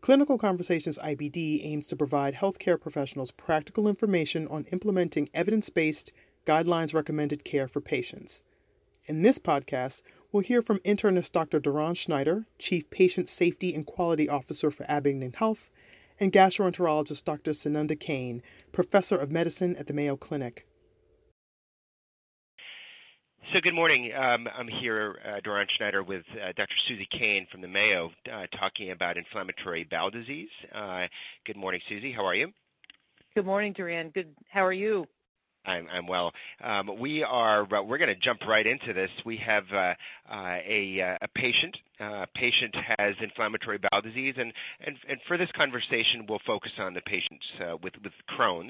Clinical Conversations IBD aims to provide healthcare professionals practical information on implementing evidence-based, guidelines-recommended care for patients. In this podcast, we'll hear from internist Dr. Doron Schneider, Chief Patient Safety and Quality Officer for Abingdon Health, and gastroenterologist Dr. Sunanda Kane, Professor of Medicine at the Mayo Clinic. So good morning. I'm here, Doron Schneider, with Dr. Susie Kane from the Mayo, talking about inflammatory bowel disease. Good morning, Susie. How are you? Good morning, Doron. Good. How are you? I'm well. We're going to jump right into this. We have a patient. Patient has inflammatory bowel disease, and for this conversation, we'll focus on the patients with Crohn's.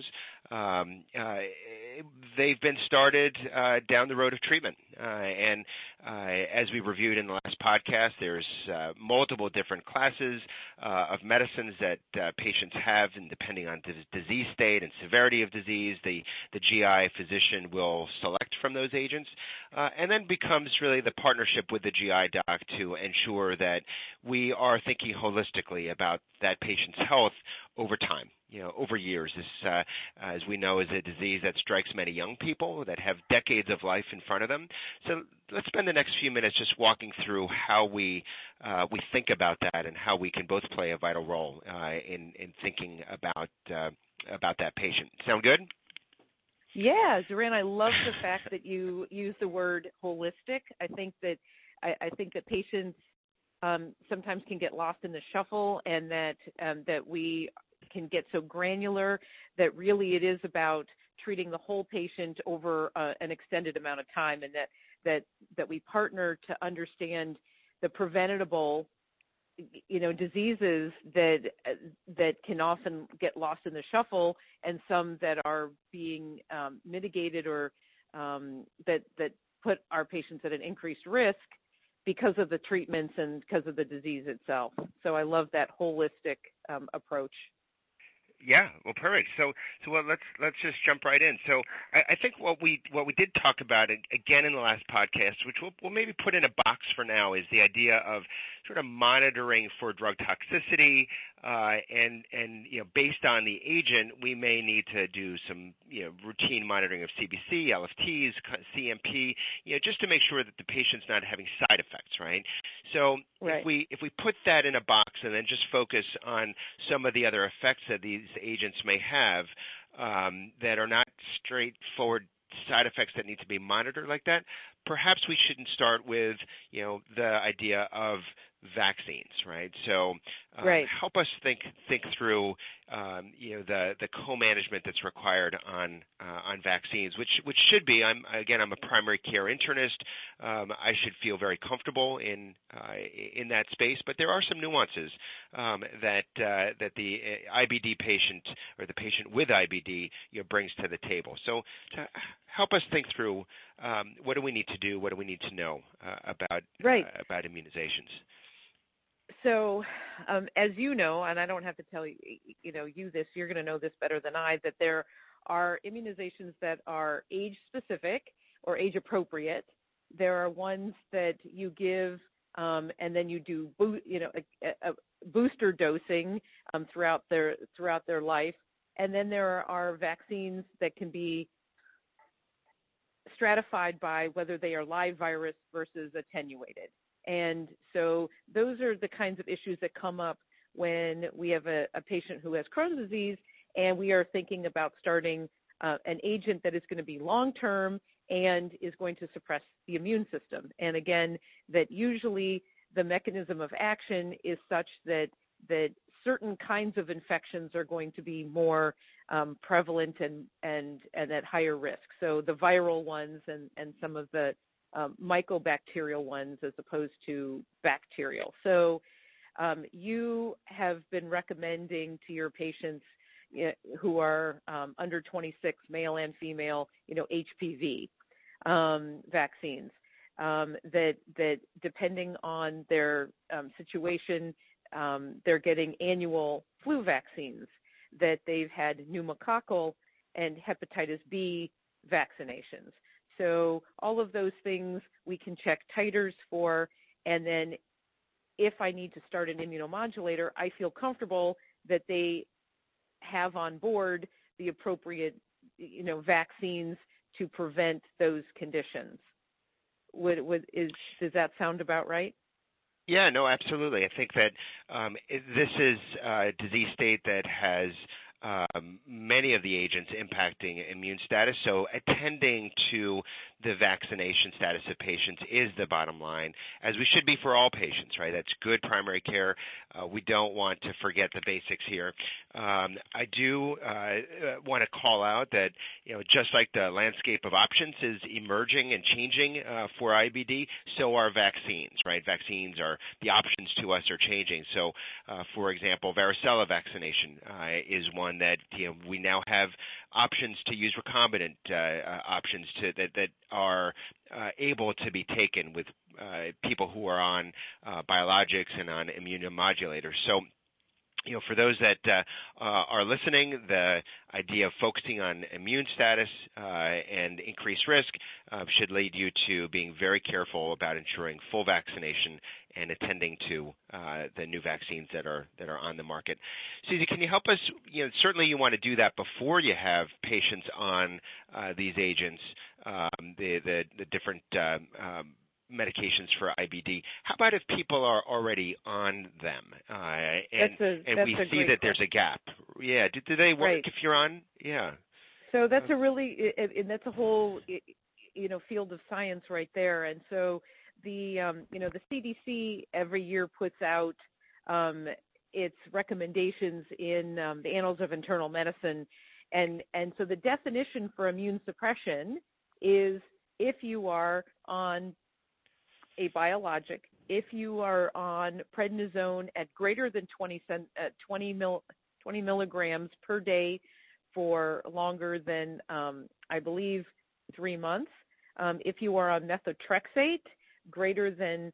They've been started down the road of treatment, and as we reviewed in the last podcast, there's multiple different classes of medicines that patients have, and depending on disease state and severity of disease, the GI physician will select from those agents, and then becomes really the partnership with the GI doc to ensure that we are thinking holistically about that patient's health over time. Over years. This, as we know, is a disease that strikes many young people that have decades of life in front of them. So let's spend the next few minutes just walking through how we think about that and how we can both play a vital role in thinking about that patient. Sound good? Yeah, Doron, I love the fact that you use the word holistic. I think that patients sometimes can get lost in the shuffle, and that we can get so granular that really it is about treating the whole patient over an extended amount of time, and that we partner to understand the preventable diseases that can often get lost in the shuffle, and some that are being mitigated or that put our patients at an increased risk because of the treatments and because of the disease itself. So I love that holistic approach. Yeah, well, perfect. So let's just jump right in. So I think what we did talk about again in the last podcast, which we'll maybe put in a box for now, is the idea of sort of monitoring for drug toxicity, and based on the agent, we may need to do some routine monitoring of CBC, LFTs, CMP, just to make sure that the patient's not having side effects, right? So right. if we put that in a box and then just focus on some of the other effects that these agents may have that are not straightforward side effects that need to be monitored like that, perhaps we shouldn't start with the idea of vaccines, right? So right. help us think through the co-management that's required on vaccines, which should be. I'm a primary care internist. I should feel very comfortable in that space, but there are some nuances that the IBD patient or the patient with IBD brings to the table. So to help us think through what do we need to do, what do we need to know about immunizations. So, as you know, and I don't have to tell you this, you're going to know this better than I, that there are immunizations that are age-specific or age-appropriate. There are ones that you give, and then you do, a booster dosing throughout their life, and then there are vaccines that can be stratified by whether they are live virus versus attenuated. And so those are the kinds of issues that come up when we have a patient who has Crohn's disease and we are thinking about starting an agent that is going to be long-term and is going to suppress the immune system. And again, that usually the mechanism of action is such that certain kinds of infections are going to be more prevalent and at higher risk. So the viral ones and some of the mycobacterial ones as opposed to bacterial. So you have been recommending to your patients who are under 26, male and female, HPV vaccines, that depending on their situation, they're getting annual flu vaccines, that they've had pneumococcal and hepatitis B vaccinations. So all of those things we can check titers for, and then if I need to start an immunomodulator, I feel comfortable that they have on board the appropriate, vaccines to prevent those conditions. Does that sound about right? Yeah, no, absolutely. I think that this is a disease state that has many of the agents impacting immune status, so attending to the vaccination status of patients is the bottom line, as we should be for all patients, right? That's good primary care. We don't want to forget the basics here. I do want to call out that, just like the landscape of options is emerging and changing for IBD, so are vaccines, right? The options to us are changing. So, for example, varicella vaccination is one that we now have options to use recombinant options that are able to be taken with people who are on biologics and on immunomodulators. So, for those that are listening, the idea of focusing on immune status and increased risk should lead you to being very careful about ensuring full vaccination and attending to the new vaccines that are on the market. Susie, can you help us? Certainly you want to do that before you have patients on these agents, the different medications for IBD. How about if people are already on them and we see that there's a gap? Yeah, do they work if you're on? Yeah. So that's that's a whole field of science right there. And so the CDC every year puts out its recommendations in the Annals of Internal Medicine, and so the definition for immune suppression is if you are on a biologic, if you are on prednisone at greater than 20 milligrams per day for longer than, I believe, 3 months, if you are on methotrexate, greater than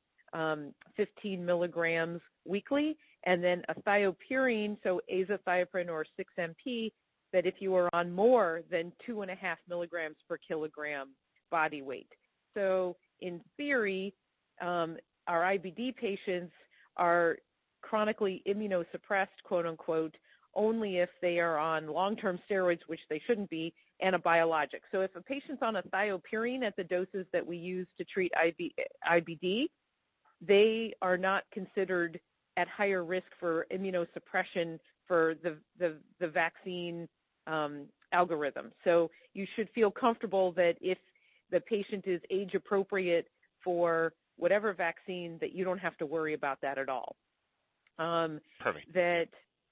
15 milligrams weekly, and then a thiopurine, so azathioprine or 6-MP, that if you are on more than 2.5 milligrams per kilogram body weight. So in theory, our IBD patients are chronically immunosuppressed, quote unquote, only if they are on long-term steroids, which they shouldn't be, and a biologic. So if a patient's on a thiopurine at the doses that we use to treat IBD, they are not considered at higher risk for immunosuppression for the vaccine algorithm. So you should feel comfortable that if the patient is age appropriate for whatever vaccine, that you don't have to worry about that at all. Perfect. That,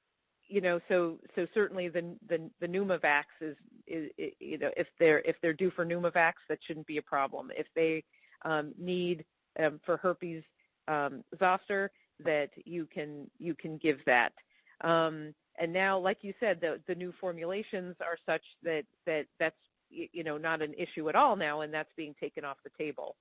so certainly the Pneumovax is if they're due for Pneumovax, that shouldn't be a problem. If they need for herpes zoster, that you can give that. And now, like you said, the new formulations are such that's not an issue at all now, and that's being taken off the table.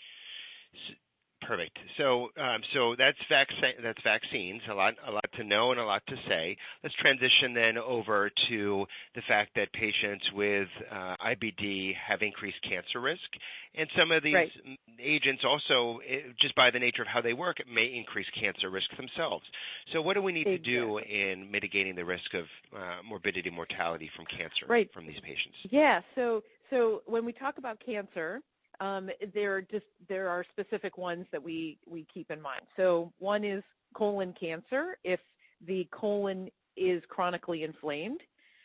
Perfect. So that's vaccines. A lot to know and a lot to say. Let's transition then over to the fact that patients with IBD have increased cancer risk, and some of these agents also, just by the nature of how they work, may increase cancer risk themselves. So what do we need to do in mitigating the risk of morbidity, mortality from cancer from these patients? Yeah. So when we talk about cancer, there are specific ones that we keep in mind. So one is colon cancer, if the colon is chronically inflamed.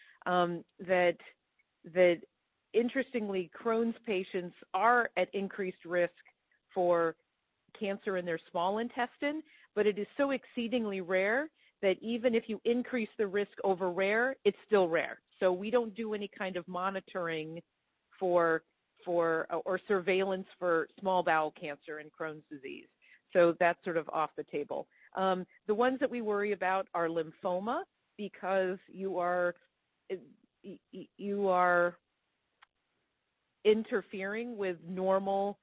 That interestingly, Crohn's patients are at increased risk for cancer in their small intestine, but it is so exceedingly rare that even if you increase the risk over rare, it's still rare. So we don't do any kind of monitoring or surveillance for small bowel cancer and Crohn's disease. So that's sort of off the table. The ones that we worry about are lymphoma, because you are interfering with normal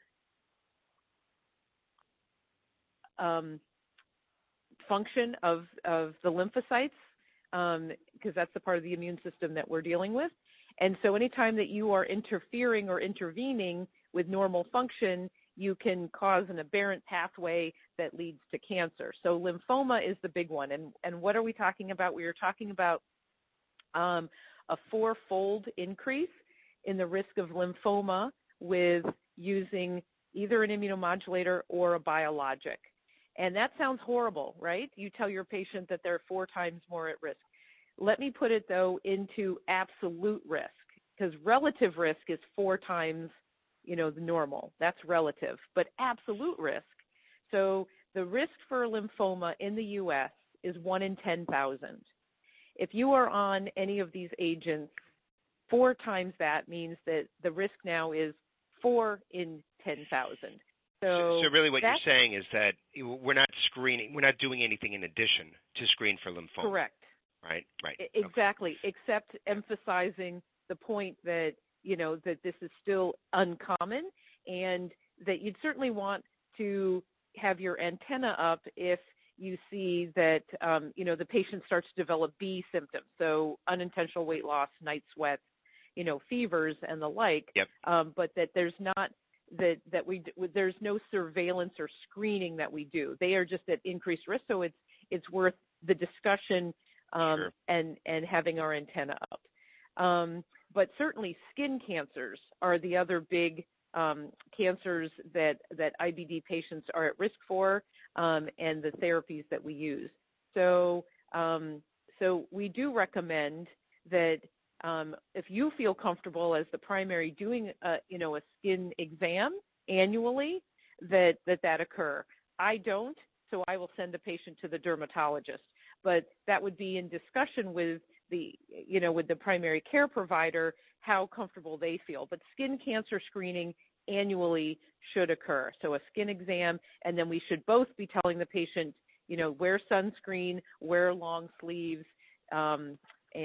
function of the lymphocytes, because that's the part of the immune system that we're dealing with. And so anytime that you are interfering or intervening with normal function, you can cause an aberrant pathway that leads to cancer. So lymphoma is the big one. And what are we talking about? We are talking about a 4-fold increase in the risk of lymphoma with using either an immunomodulator or a biologic. And that sounds horrible, right? You tell your patient that they're 4 times more at risk. Let me put it, though, into absolute risk, because relative risk is 4 times, the normal. That's relative. But absolute risk, so the risk for lymphoma in the U.S. is 1 in 10,000. If you are on any of these agents, 4 times that means that the risk now is 4 in 10,000. So really what you're saying is that we're not doing anything in addition to screen for lymphoma. Correct. Right. Exactly, okay. Except emphasizing the point that, that this is still uncommon and that you'd certainly want to have your antenna up if you see that, the patient starts to develop B symptoms, so unintentional weight loss, night sweats, fevers and the like, yep. But that there's not there's no surveillance or screening that we do. They are just at increased risk, so it's worth the discussion sure. and having our antenna up. But certainly skin cancers are the other big cancers that IBD patients are at risk for, and the therapies that we use. So we do recommend that if you feel comfortable as the primary doing a skin exam annually, that occur. I don't, so I will send the patient to the dermatologist. But that would be in discussion with the primary care provider, how comfortable they feel. But skin cancer screening annually should occur. So a skin exam, and then we should both be telling the patient, wear sunscreen, wear long sleeves, and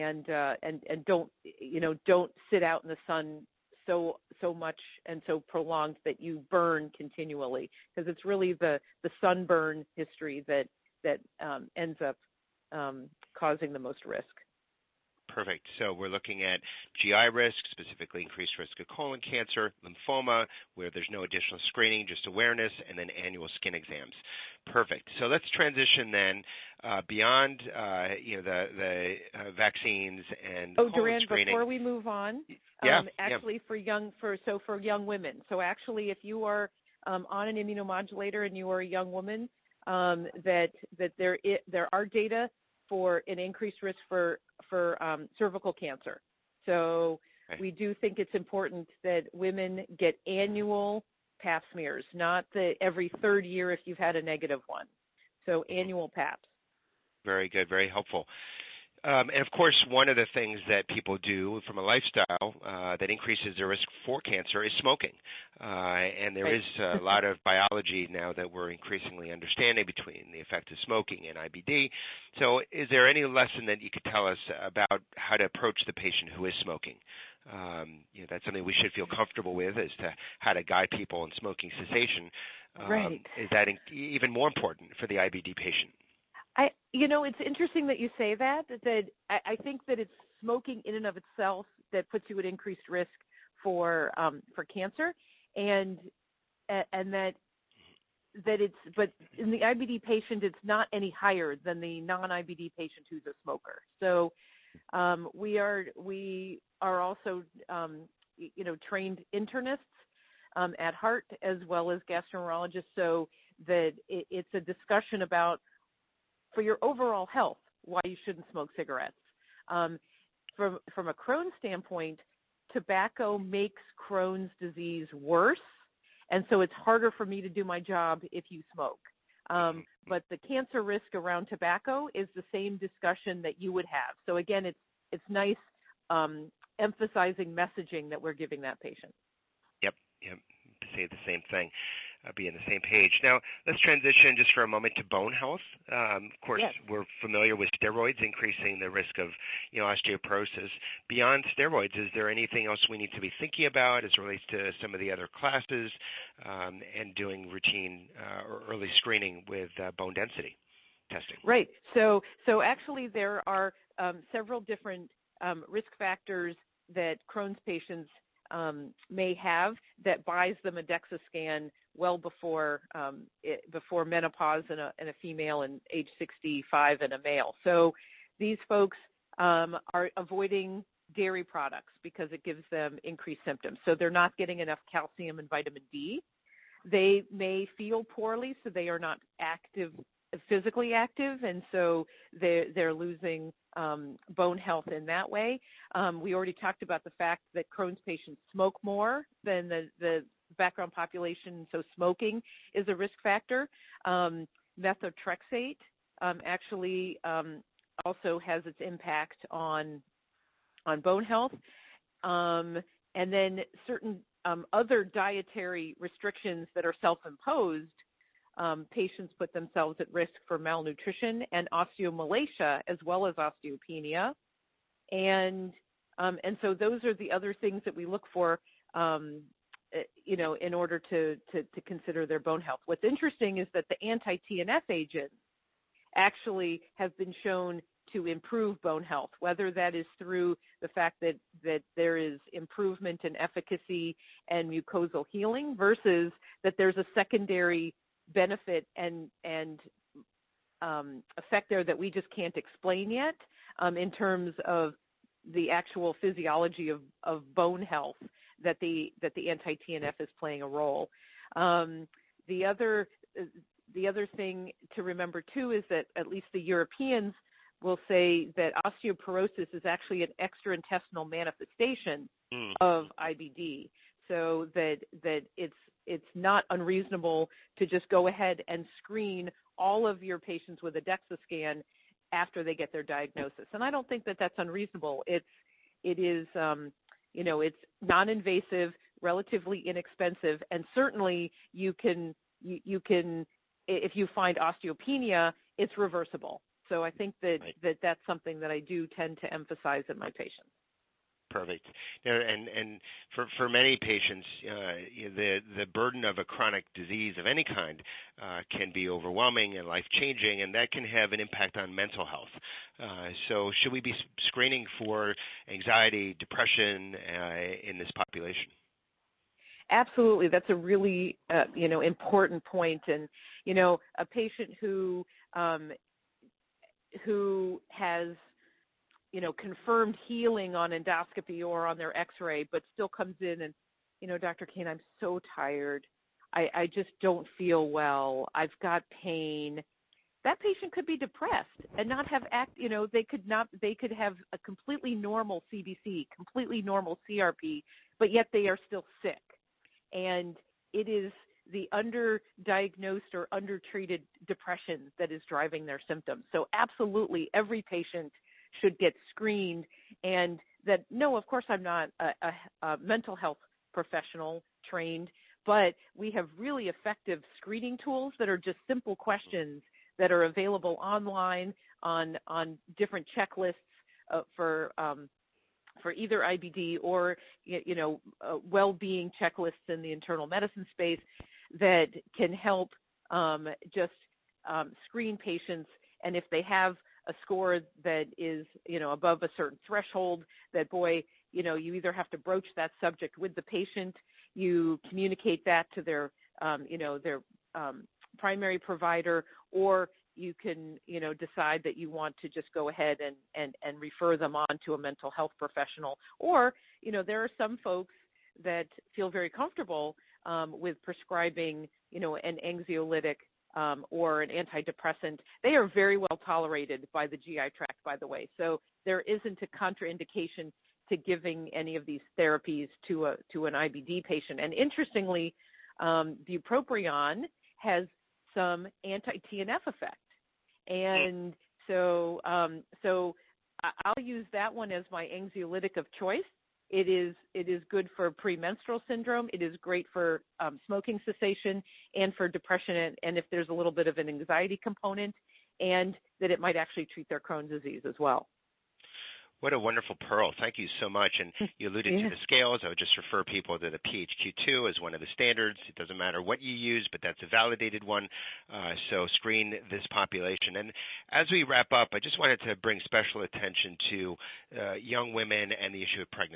don't sit out in the sun so much and so prolonged that you burn continually, because it's really the sunburn history that ends up causing the most risk. Perfect. So we're looking at GI risk, specifically increased risk of colon cancer, lymphoma, where there's no additional screening, just awareness, and then annual skin exams. Perfect. So let's transition then beyond the vaccines and colon Duran, screening. Before we move on, for young women. So actually, if you are on an immunomodulator and you are a young woman, that there are data for an increased risk for cervical cancer. So we do think it's important that women get annual pap smears, not every third year if you've had a negative one. So annual paps. Very good, very helpful. And of course, one of the things that people do from a lifestyle that increases their risk for cancer is smoking. And there is a lot of biology now that we're increasingly understanding between the effect of smoking and IBD. So is there any lesson that you could tell us about how to approach the patient who is smoking? That's something we should feel comfortable with, as to how to guide people in smoking cessation. Right. Is that even more important for the IBD patient? It's interesting that you say that I think that it's smoking in and of itself that puts you at increased risk for cancer, and that but in the IBD patient, it's not any higher than the non-IBD patient who's a smoker. So we are also trained internists at heart as well as gastroenterologists, so that it's a discussion about, for your overall health, why you shouldn't smoke cigarettes. From a Crohn's standpoint, tobacco makes Crohn's disease worse, and so it's harder for me to do my job if you smoke. But the cancer risk around tobacco is the same discussion that you would have. So again, it's nice emphasizing messaging that we're giving that patient. Yep. Say the same thing. Be on the same page. Now, let's transition just for a moment to bone health. Of course, yes. We're familiar with steroids increasing the risk of osteoporosis. Beyond steroids, is there anything else we need to be thinking about as it relates to some of the other classes and doing routine or early screening with bone density testing? Right. So actually there are several different risk factors that Crohn's patients may have that buys them a DEXA scan well before before menopause in a female and age 65 in a male. So these folks are avoiding dairy products because it gives them increased symptoms. So they're not getting enough calcium and vitamin D. They may feel poorly, so they are not physically active, and so they're losing bone health in that way. We already talked about the fact that Crohn's patients smoke more than the background population, so smoking is a risk factor. Methotrexate actually also has its impact on bone health. And then certain other dietary restrictions that are self-imposed, patients put themselves at risk for malnutrition and osteomalacia as well as osteopenia. And so those are the other things that we look for, in order to consider their bone health. What's interesting is that the anti-TNF agents actually have been shown to improve bone health, whether that is through the fact that there is improvement in efficacy and mucosal healing versus that there's a secondary benefit and effect there that we just can't explain yet in terms of the actual physiology of bone health that the anti-TNF is playing a role. The other thing to remember too is that at least the Europeans will say that osteoporosis is actually an extraintestinal manifestation of IBD, so that it's not unreasonable to just go ahead and screen all of your patients with a DEXA scan after they get their diagnosis. And I don't think that that's unreasonable. It is it's non-invasive, relatively inexpensive, and certainly you can if you find osteopenia, it's reversible. So I think that's something that I do tend to emphasize in my patients. Perfect. And for many patients, the burden of a chronic disease of any kind can be overwhelming and life-changing, and that can have an impact on mental health. So should we be screening for anxiety, depression in this population? Absolutely. That's a really, important point. And, a patient who has, confirmed healing on endoscopy or on their x-ray, but still comes in and, Dr. Kane, I'm so tired. I just don't feel well. I've got pain. That patient could be depressed and not have they could have a completely normal CBC, completely normal CRP, but yet they are still sick. And it is the underdiagnosed or undertreated depression that is driving their symptoms. So absolutely every patient should get screened, and that, no, of course I'm not a mental health professional trained, but we have really effective screening tools that are just simple questions that are available online on different checklists for either IBD or, well-being checklists in the internal medicine space that can help just screen patients. And if they have a score that is, above a certain threshold, that, you either have to broach that subject with the patient, you communicate that to their primary provider, or you can, decide that you want to just go ahead and refer them on to a mental health professional. Or, there are some folks that feel very comfortable with prescribing, an anxiolytic or an antidepressant. They are very well tolerated by the GI tract, by the way. So there isn't a contraindication to giving any of these therapies to an IBD patient. And interestingly, bupropion has some anti-TNF effect. And so I'll use that one as my anxiolytic of choice. It is good for premenstrual syndrome. It is great for smoking cessation and for depression, and if there's a little bit of an anxiety component, and that it might actually treat their Crohn's disease as well. What a wonderful pearl. Thank you so much. And you alluded to the scales. I would just refer people to the PHQ-2 as one of the standards. It doesn't matter what you use, but that's a validated one. So screen this population. And as we wrap up, I just wanted to bring special attention to young women and the issue of pregnancy.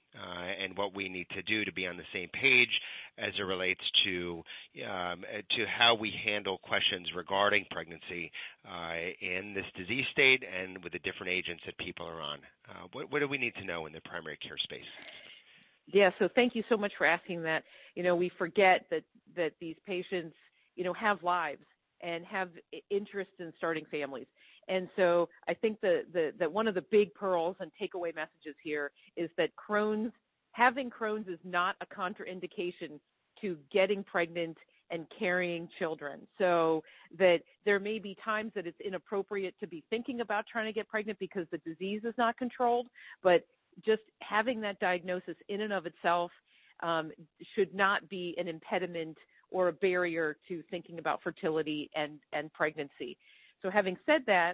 and what we need to do to be on the same page as it relates to how we handle questions regarding pregnancy in this disease state and with the different agents that people are on. What do we need to know in the primary care space? Yeah, so thank you so much for asking that. We forget that these patients, have lives and have interest in starting families. And so I think that one of the big pearls and takeaway messages here is that having Crohn's is not a contraindication to getting pregnant and carrying children. So that there may be times that it's inappropriate to be thinking about trying to get pregnant because the disease is not controlled, but just having that diagnosis in and of itself should not be an impediment or a barrier to thinking about fertility and pregnancy. So having said that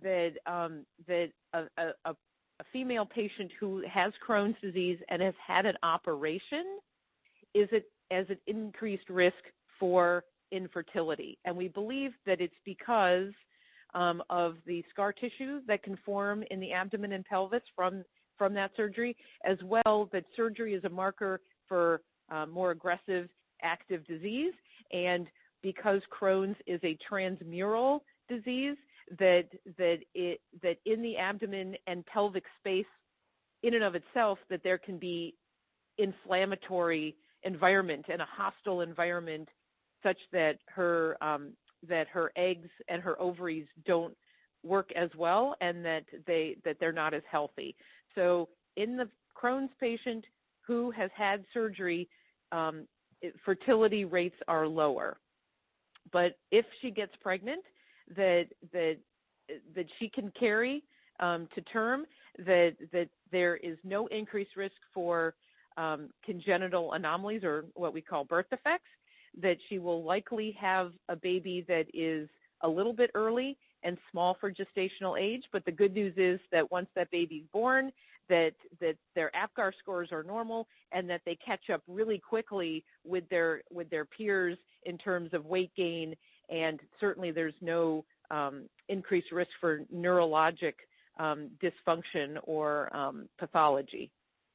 a female patient who has Crohn's disease and has had an operation is at an increased risk for infertility. And we believe that it's because of the scar tissue that can form in the abdomen and pelvis from that surgery, as well that surgery is a marker for more aggressive active disease, and because Crohn's is a transmural disease, that in the abdomen and pelvic space in and of itself that there can be inflammatory environment and a hostile environment such that her eggs and her ovaries don't work as well and that they're not as healthy. So in the Crohn's patient who has had surgery, fertility rates are lower. But if she gets pregnant, that she can carry to term, that there is no increased risk for congenital anomalies or what we call birth defects, that she will likely have a baby that is a little bit early and small for gestational age. But the good news is that once that baby's born, that their APGAR scores are normal and that they catch up really quickly with their peers in terms of weight gain, and certainly there's no increased risk for neurologic dysfunction or pathology.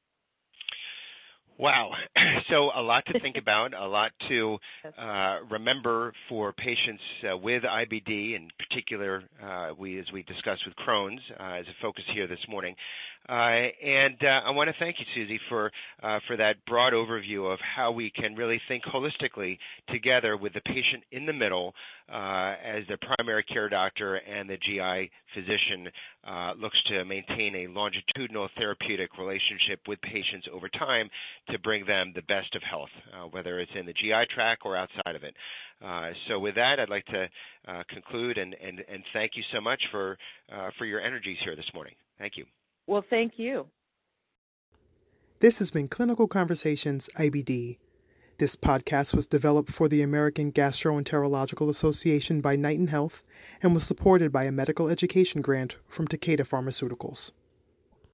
Wow. So a lot to think about, a lot to remember for patients with IBD, in particular, as we discussed with Crohn's as a focus here this morning. And I want to thank you, Susie, for that broad overview of how we can really think holistically together with the patient in the middle as the primary care doctor and the GI physician looks to maintain a longitudinal therapeutic relationship with patients over time to bring them the best of health, whether it's in the GI tract or outside of it. So with that, I'd like to conclude and thank you so much for your energies here this morning. Thank you. Well, thank you. This has been Clinical Conversations IBD. This podcast was developed for the American Gastroenterological Association by Knighton Health and was supported by a medical education grant from Takeda Pharmaceuticals.